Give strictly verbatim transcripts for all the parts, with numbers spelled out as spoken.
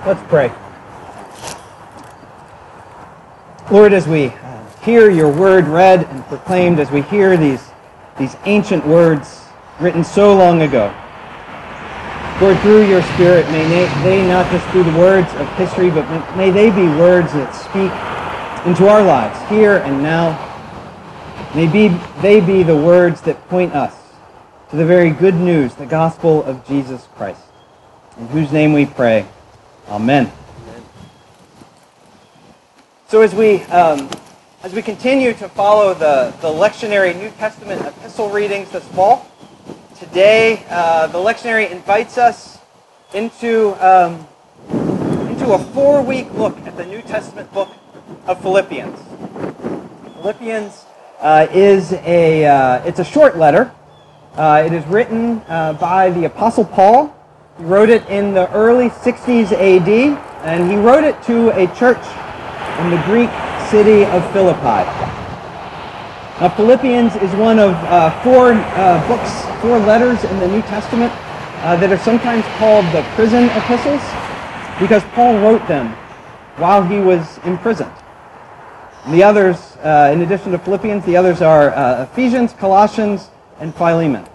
Let's pray. Lord, as we uh, hear your word read and proclaimed, as we hear these, these ancient words written so long ago, Lord, through your Spirit, may they not just be the words of history, but may they be words that speak into our lives, here and now. May be, they be the words that point us to the very good news, the gospel of Jesus Christ, in whose name we pray. Amen. Amen. So as we um, as we continue to follow the, the lectionary New Testament epistle readings this fall, today uh, the lectionary invites us into um, into a four-week look at the New Testament book of Philippians. Philippians uh, is a uh, it's a short letter. Uh, it is written uh, by the Apostle Paul. He wrote it in the early sixties A D, and he wrote it to a church in the Greek city of Philippi. Now, Philippians is one of uh, four uh, books, four letters in the New Testament uh, that are sometimes called the prison epistles, because Paul wrote them while he was imprisoned. And the others, uh, in addition to Philippians, the others are uh, Ephesians, Colossians, and Philemon.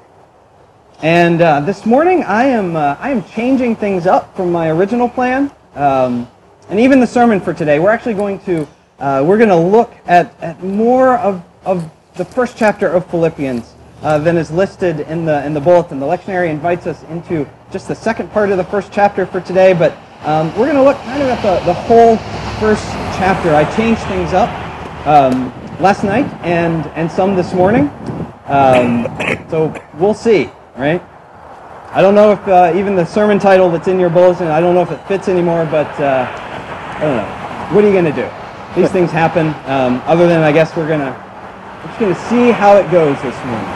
And uh, this morning, I am uh, I am changing things up from my original plan, um, and even the sermon for today. We're actually going to uh, we're going to look at, at more of, of the first chapter of Philippians uh, than is listed in the in the bulletin. The lectionary invites us into just the second part of the first chapter for today, but um, we're going to look kind of at the, the whole first chapter. I changed things up um, last night and and some this morning, um, so we'll see. Right? I don't know if uh, even the sermon title that's in your bulletin, I don't know if it fits anymore, but uh, I don't know. What are you going to do? These things happen. Um, other than, I guess, we're going to we're just going to see how it goes this morning.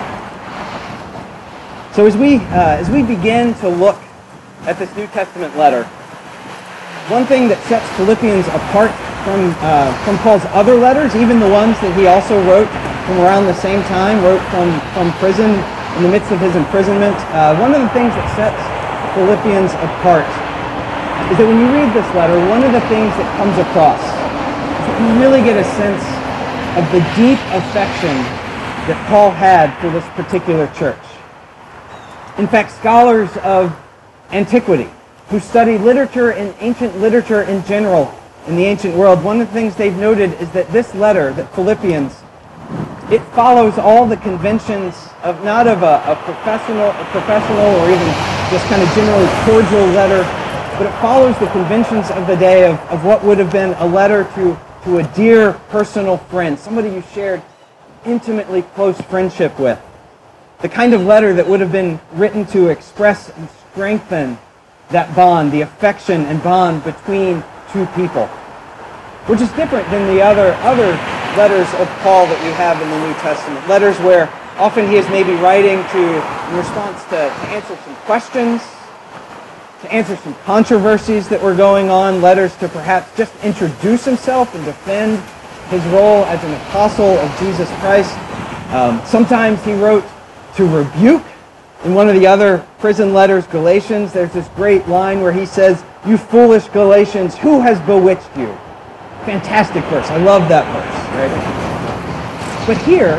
So as we uh, as we begin to look at this New Testament letter, one thing that sets Philippians apart from uh, from Paul's other letters, even the ones that he also wrote from around the same time, wrote from from prison. In the midst of his imprisonment, uh, one of the things that sets Philippians apart is that when you read this letter, one of the things that comes across is that you really get a sense of the deep affection that Paul had for this particular church. In fact, scholars of antiquity who study literature and ancient literature in general in the ancient world, one of the things they've noted is that this letter, that Philippians, it follows all the conventions of not of a, a professional, a professional or even just kind of generally cordial letter, but it follows the conventions of the day of, of what would have been a letter to, to a dear personal friend, somebody you shared intimately close friendship with. The kind of letter that would have been written to express and strengthen that bond, the affection and bond between two people, which is different than the other other letters of Paul that we have in the New Testament. Letters where often he is maybe writing to in response to, to answer some questions, to answer some controversies that were going on, letters to perhaps just introduce himself and defend his role as an apostle of Jesus Christ. Um, sometimes he wrote to rebuke. In one of the other prison letters, Galatians, there's this great line where he says, "You foolish Galatians, who has bewitched you?" Fantastic verse. I love that verse, right? But here,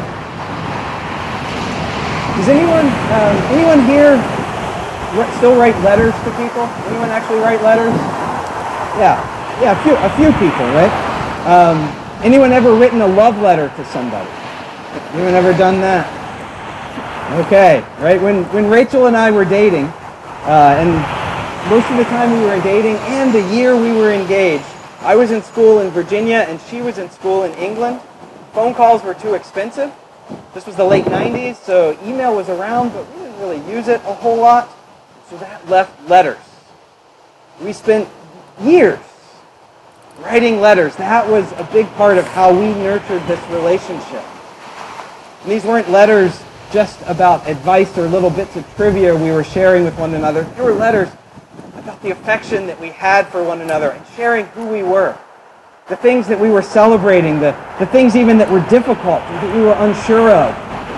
does anyone um, anyone here still write letters to people? Anyone actually write letters? Yeah, yeah, a few, a few people, right? Um, anyone ever written a love letter to somebody? Anyone ever done that? Okay, right. When when Rachel and I were dating, uh, and most of the time we were dating, and the year we were engaged, I was in school in Virginia and she was in school in England. Phone calls were too expensive. This was the late nineties, so email was around, but we didn't really use it a whole lot. So that left letters. We spent years writing letters. That was a big part of how we nurtured this relationship. And these weren't letters just about advice or little bits of trivia we were sharing with one another. They were letters about the affection that we had for one another and sharing who we were. The things that we were celebrating, the, the things even that were difficult, that we were unsure of.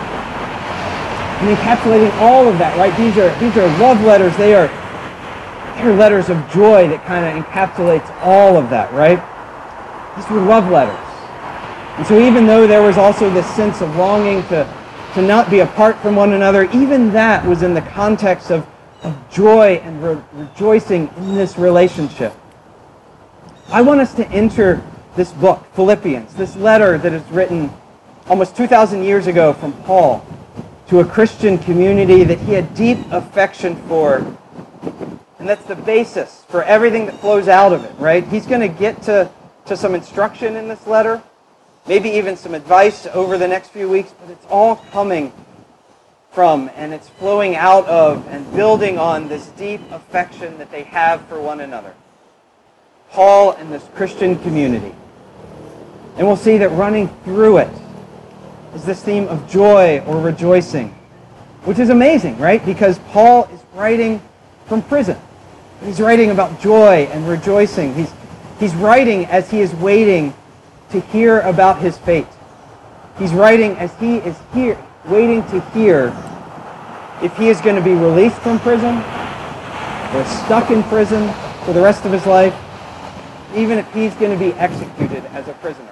And encapsulating all of that, right? These are these are love letters. They are They're letters of joy that kind of encapsulates all of that, right? These were love letters. And so even though there was also this sense of longing to, to not be apart from one another, even that was in the context of, of joy and re- rejoicing in this relationship. I want us to enter this book, Philippians, this letter that is written almost two thousand years ago from Paul to a Christian community that he had deep affection for. And that's the basis for everything that flows out of it, right? He's going to get to, to some instruction in this letter, maybe even some advice over the next few weeks, but it's all coming from and it's flowing out of and building on this deep affection that they have for one another. Paul and this Christian community. And we'll see that running through it is this theme of joy or rejoicing, which is amazing, right? Because Paul is writing from prison. He's writing about joy and rejoicing. He's, he's writing as he is waiting to hear about his fate. He's writing as he is here, waiting to hear if he is going to be released from prison or stuck in prison for the rest of his life, even if he's going to be executed as a prisoner.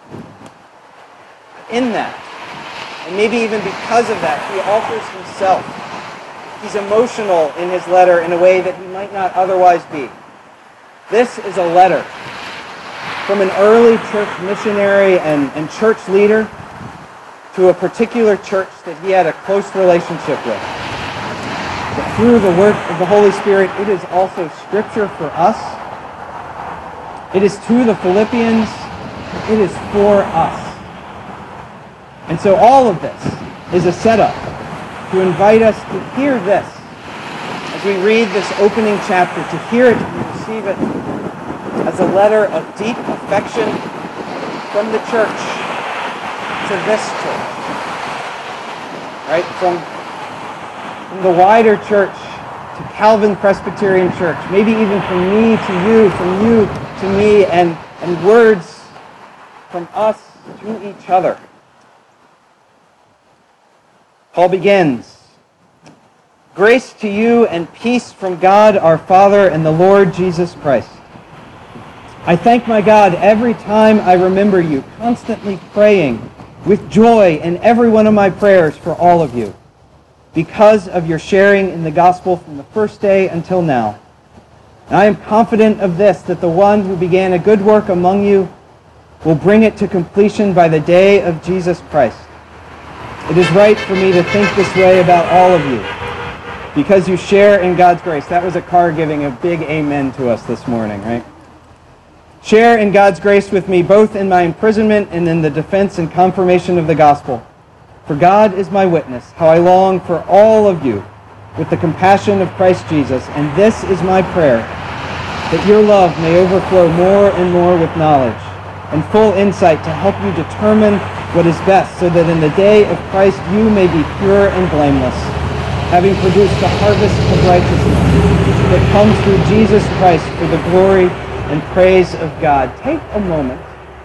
In that, and maybe even because of that, he offers himself. He's emotional in his letter in a way that he might not otherwise be. This is a letter from an early church missionary and, and church leader to a particular church that he had a close relationship with. But through the work of the Holy Spirit, it is also scripture for us. It is to the Philippians. It is for us. And so all of this is a setup to invite us to hear this as we read this opening chapter, to hear it and receive it as a letter of deep affection from the church to this church. Right? From, from the wider church to Calvin Presbyterian Church, maybe even from me to you, from you to me, and, and words from us to each other. Paul begins, "Grace to you and peace from God our Father and the Lord Jesus Christ. I thank my God every time I remember you, constantly praying with joy in every one of my prayers for all of you, because of your sharing in the gospel from the first day until now. And I am confident of this, that the one who began a good work among you will bring it to completion by the day of Jesus Christ. It is right for me to think this way about all of you, because you share in God's grace." That was a car giving a big amen to us this morning, right? "Share in God's grace with me, both in my imprisonment and in the defense and confirmation of the gospel. For God is my witness, how I long for all of you with the compassion of Christ Jesus, and this is my prayer, that your love may overflow more and more with knowledge and full insight to help you determine what is best, so that in the day of Christ you may be pure and blameless, having produced the harvest of righteousness that comes through Jesus Christ for the glory and praise of God." Take a moment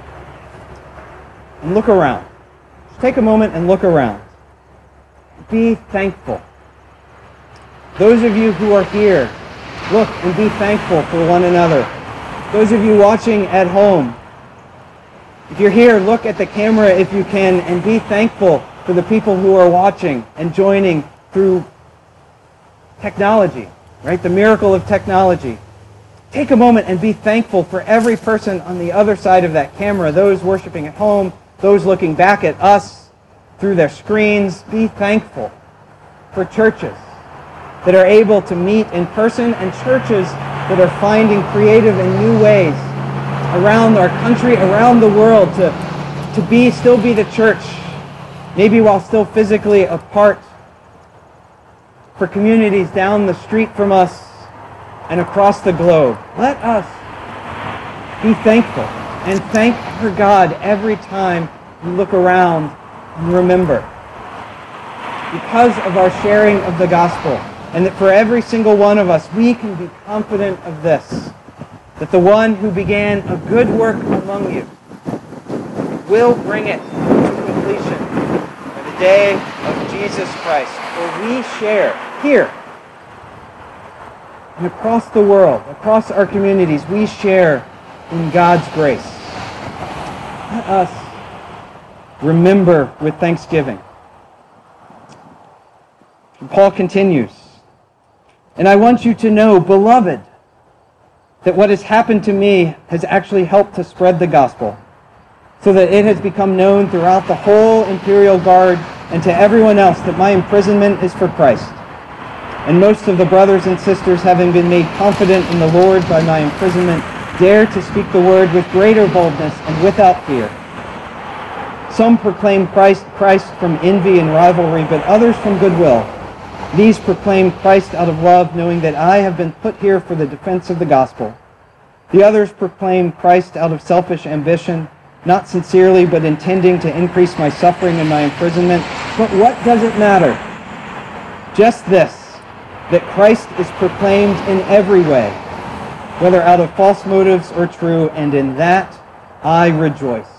and look around. Just take a moment and look around. Be thankful. Those of you who are here, look and be thankful for one another. Those of you watching at home, if you're here, look at the camera if you can and be thankful for the people who are watching and joining through technology, right? The miracle of technology. Take a moment and be thankful for every person on the other side of that camera, those worshiping at home, those looking back at us through their screens. Be thankful for churches that are able to meet in person and churches that are finding creative and new ways around our country, around the world, to, to be still be the church, maybe while still physically apart, for communities down the street from us and across the globe. Let us be thankful and thank our God every time we look around and remember, because of our sharing of the gospel, and that for every single one of us we can be confident of this, that the one who began a good work among you will bring it to completion by the day of Jesus Christ. For we share here And across the world, across our communities, we share in God's grace. Let us remember with thanksgiving. And Paul continues, and I want you to know, beloved, that what has happened to me has actually helped to spread the gospel, so that it has become known throughout the whole imperial guard and to everyone else that my imprisonment is for Christ. And most of the brothers and sisters, having been made confident in the Lord by my imprisonment, dare to speak the word with greater boldness and without fear. Some proclaim Christ, Christ from envy and rivalry, but others from goodwill. These proclaim Christ out of love, knowing that I have been put here for the defense of the gospel. The others proclaim Christ out of selfish ambition, not sincerely, but intending to increase my suffering and my imprisonment. But what does it matter? Just this, that Christ is proclaimed in every way, whether out of false motives or true, and in that I rejoice.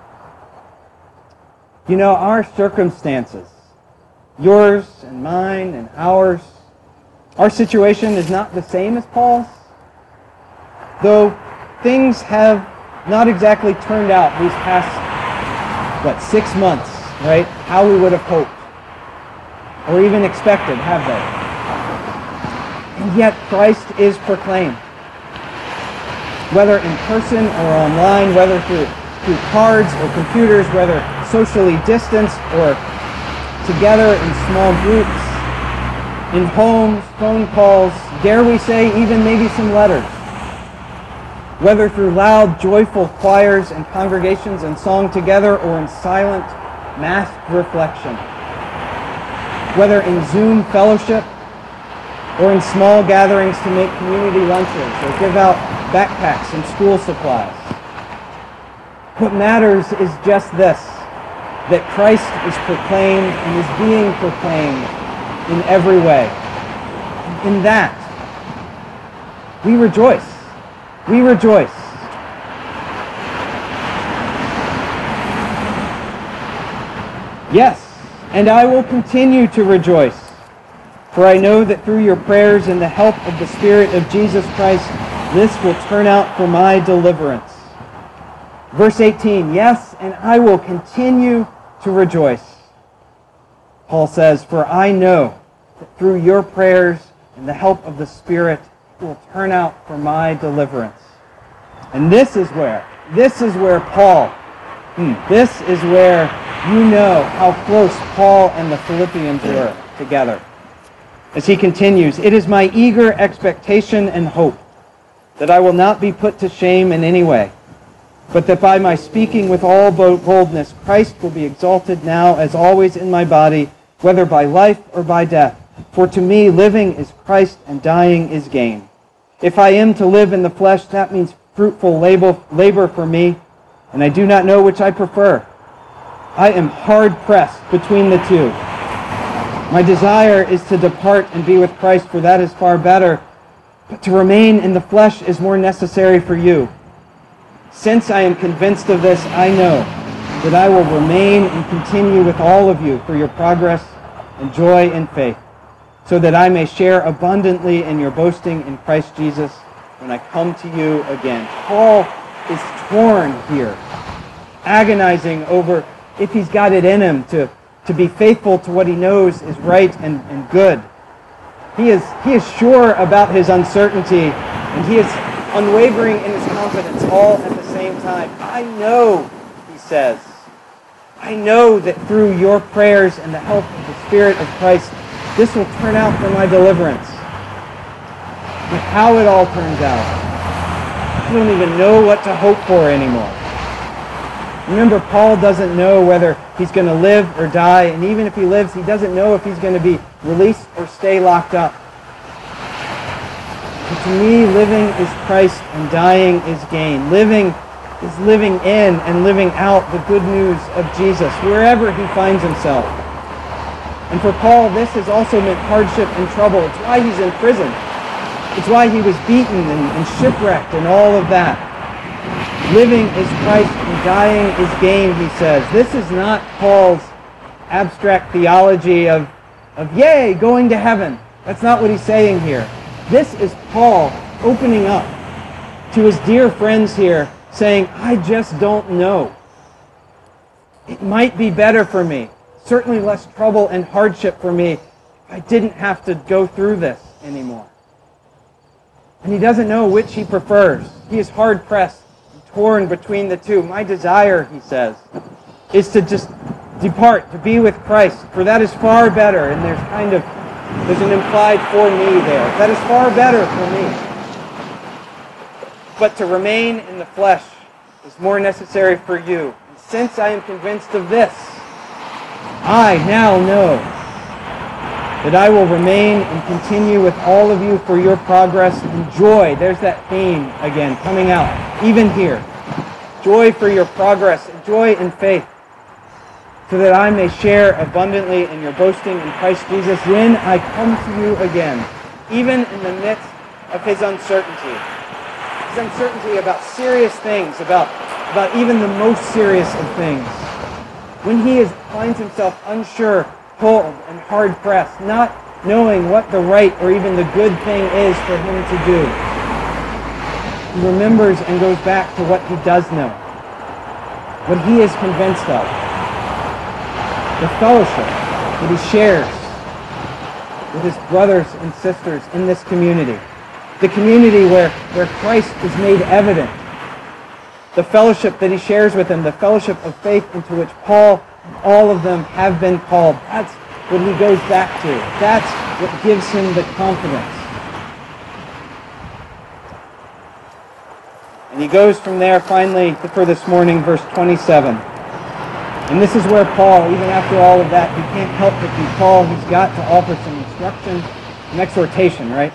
You know, our circumstances, yours and mine and ours, our situation is not the same as Paul's, though things have not exactly turned out these past, what, six months, right? How we would have hoped, or even expected, have they? And yet Christ is proclaimed, whether in person or online, whether through, through cards or computers, whether socially distanced or together in small groups, in homes, phone calls, dare we say even maybe some letters. Whether through loud, joyful choirs and congregations and song together, or in silent, masked reflection. Whether in Zoom fellowship, or in small gatherings to make community lunches, or give out backpacks and school supplies. What matters is just this, that Christ is proclaimed and is being proclaimed in every way. In that, we rejoice. We rejoice. Yes, and I will continue to rejoice, for I know that through your prayers and the help of the Spirit of Jesus Christ, this will turn out for my deliverance. Verse eighteen, yes, and I will continue to rejoice. Paul says, for I know that through your prayers and the help of the Spirit, will turn out for my deliverance. And this is where, this is where Paul, hmm, this is where you know how close Paul and the Philippians were together. As he continues, it is my eager expectation and hope that I will not be put to shame in any way, but that by my speaking with all boldness, Christ will be exalted now as always in my body, whether by life or by death. For to me, living is Christ and dying is gain. If I am to live in the flesh, that means fruitful labor for me, and I do not know which I prefer. I am hard-pressed between the two. My desire is to depart and be with Christ, for that is far better, but to remain in the flesh is more necessary for you. Since I am convinced of this, I know that I will remain and continue with all of you for your progress and joy in faith, so that I may share abundantly in your boasting in Christ Jesus when I come to you again. Paul is torn here, agonizing over if he's got it in him to, to be faithful to what he knows is right and, and good. He is, he is sure about his uncertainty, and he is unwavering in his confidence all at the same time. I know, he says, I know that through your prayers and the help of the Spirit of Christ, this will turn out for my deliverance. But how it all turns out, I don't even know what to hope for anymore. Remember, Paul doesn't know whether he's going to live or die, and even if he lives, he doesn't know if he's going to be released or stay locked up. But to me, living is Christ and dying is gain. Living is living in and living out the good news of Jesus, wherever he finds himself. And for Paul, this has also meant hardship and trouble. It's why he's in prison. It's why he was beaten and, and shipwrecked and all of that. Living is Christ and dying is gain, he says. This is not Paul's abstract theology of, of yay, going to heaven. That's not what he's saying here. This is Paul opening up to his dear friends here, saying, I just don't know. It might be better for me, certainly less trouble and hardship for me, if I didn't have to go through this anymore. And he doesn't know which he prefers. He is hard-pressed, torn between the two. My desire, he says, is to just depart, to be with Christ, for that is far better. And there's kind of, there's an implied for me there. That is far better for me. But to remain in the flesh is more necessary for you. And since I am convinced of this, I now know that I will remain and continue with all of you for your progress and joy. There's that theme again coming out, even here. Joy for your progress, and joy in faith, so that I may share abundantly in your boasting in Christ Jesus when I come to you again, even in the midst of his uncertainty. His uncertainty about serious things, about, about even the most serious of things. When he is, finds himself unsure, cold, and hard-pressed, not knowing what the right or even the good thing is for him to do. He remembers and goes back to what he does know, what he is convinced of, the fellowship that he shares with his brothers and sisters in this community, the community where, where Christ is made evident, the fellowship that he shares with them, the fellowship of faith into which Paul and all of them have been called. That's what he goes back to. That's what gives him the confidence. And he goes from there finally for this morning, verse twenty-seven. And this is where Paul, even after all of that, he can't help but be Paul. He's got to offer some instruction, an exhortation, right?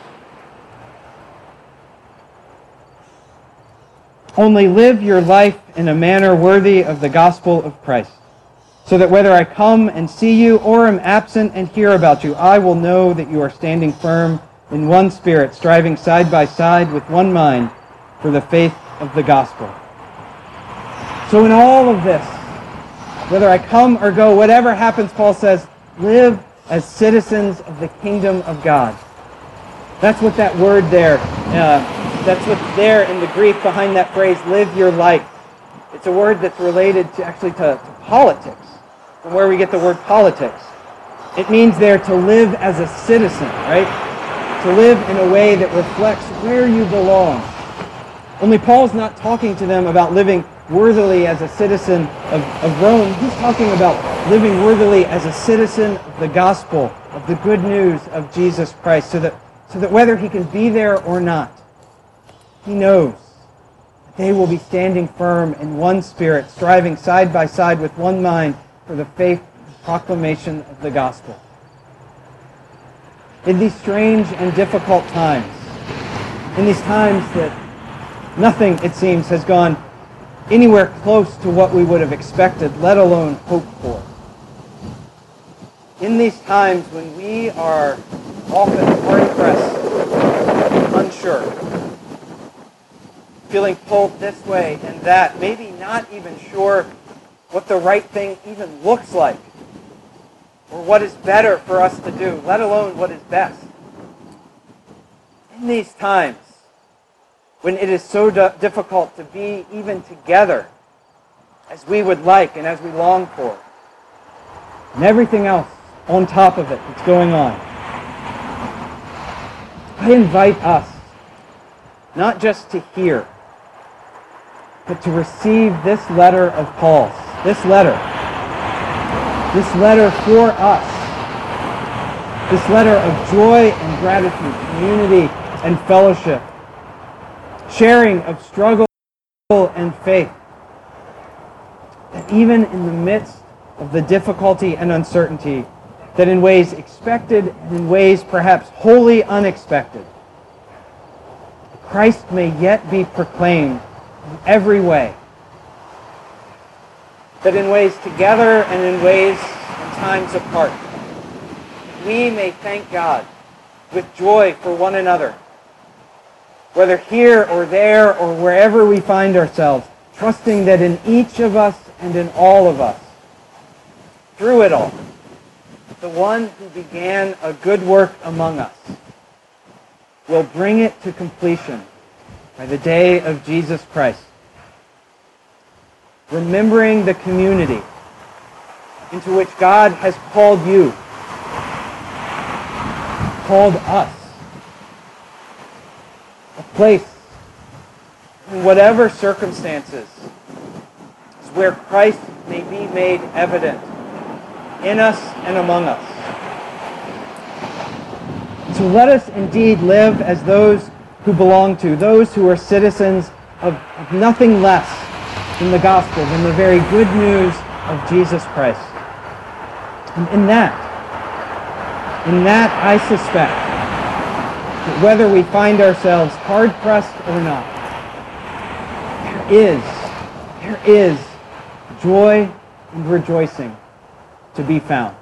Only live your life in a manner worthy of the gospel of Christ, so that whether I come and see you or am absent and hear about you, I will know that you are standing firm in one spirit, striving side by side with one mind for the faith of the gospel. So in all of this, whether I come or go, whatever happens, Paul says, live as citizens of the kingdom of God. That's what that word there, uh, that's what's there in the Greek behind that phrase, live your life. It's a word that's related to actually to, to politics, from where we get the word politics. It means there to live as a citizen, right? To live in a way that reflects where you belong. Only Paul's not talking to them about living worthily as a citizen of, of Rome. He's talking about living worthily as a citizen of the gospel, of the good news of Jesus Christ, so that, so that whether he can be there or not, he knows that they will be standing firm in one spirit, striving side by side with one mind for the faith and proclamation of the gospel. In these strange and difficult times, in these times that nothing, it seems, has gone anywhere close to what we would have expected, let alone hoped for. In these times when we are often hard-pressed, unsure, feeling pulled this way and that, maybe not even sure what the right thing even looks like, or what is better for us to do, let alone what is best. In these times, when it is so d- difficult to be even together as we would like and as we long for, and everything else on top of it that's going on, I invite us not just to hear, but to receive this letter of Paul's, this letter, this letter for us, this letter of joy and gratitude, community and fellowship, sharing of struggle and faith, that even in the midst of the difficulty and uncertainty, that in ways expected and in ways perhaps wholly unexpected, Christ may yet be proclaimed in every way. That in ways together and in ways and times apart, we may thank God with joy for one another, whether here or there or wherever we find ourselves, trusting that in each of us and in all of us, through it all, the one who began a good work among us will bring it to completion by the day of Jesus Christ. Remembering the community into which God has called you, called us. A place, in whatever circumstances, is where Christ may be made evident in us and among us. So let us indeed live as those who belong to, those who are citizens of, of nothing less than the gospel, than the very good news of Jesus Christ. And in that, in that I suspect that whether we find ourselves hard-pressed or not, there is, there is joy and rejoicing to be found.